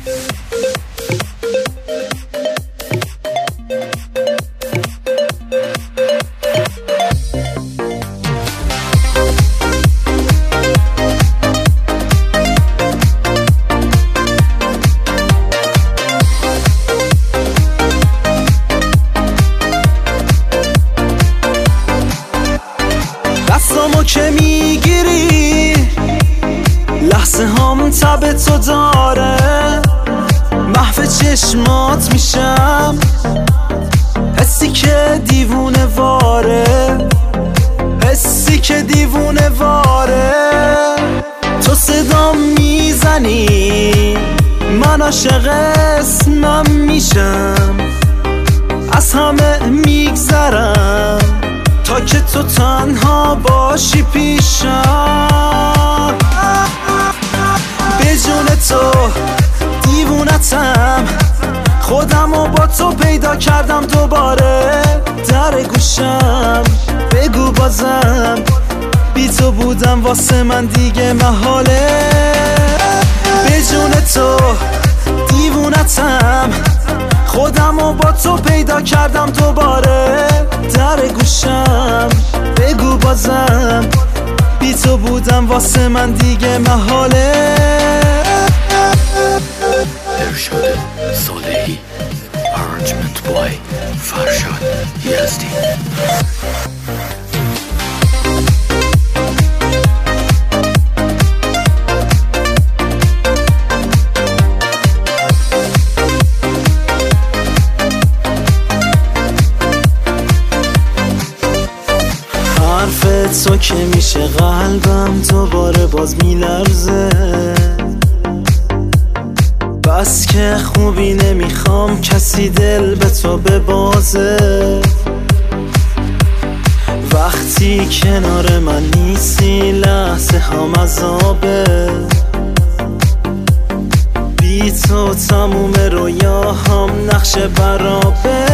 دستامو که میگیری لحظه هام تب تو داره، محو چشمات میشم، حسی که دیوونه واره، حسی که دیوونه واره. تو صدام میزنی من عاشق اسمم میشم، از همه میگذرم تا که تو تنها باشی پیشم. به جون تو دیوونتم، خودمو با تو پیدا کردم دوباره. در گوشم بگو بازم، بی تو بودم واسه من دیگه محاله. به جون تو دیوونتم، خودمو با تو پیدا کردم دوباره. در گوشم بگو بازم، بی تو بودم واسه من دیگه محاله. ارشاد صالحی، arrangement by فرشاد یزدی. حرف تو که میشه قلبم دوباره باز میلرزه، بس که خوبی نمیخوام کسی دل به تو ببازه. وقتی کنار من نیستی لحظه هم عذابه، بی تو تموم رویاهام نقش برابه.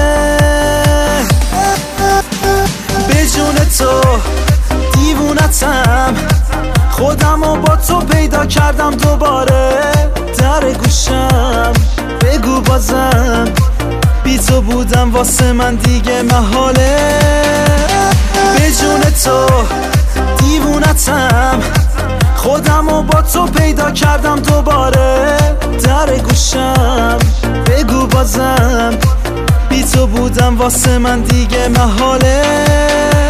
به جون تو دیوونتم، خودمو با تو پیدا کردم دوباره. در گوشم بگو بازم، بی تو بودم واسه من دیگه محاله. به جون تو دیوونتم، خودمو با تو پیدا کردم دوباره. در گوشم بگو بازم، بی تو بودم واسه من دیگه محاله.